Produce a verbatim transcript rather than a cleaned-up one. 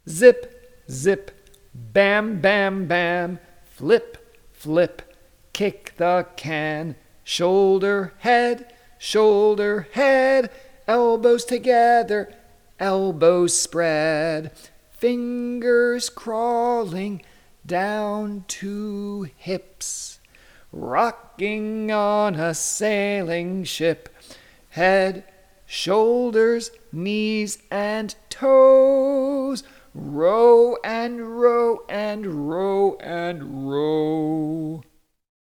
Zip, zip, bam, bam, bam, flip, flip, kick the can. Shoulder, head, shoulder, head, elbows together, elbows spread, fingers crawling down to hips, rocking on a sailing ship. Head, shoulders, knees and toes, row and row and row and row.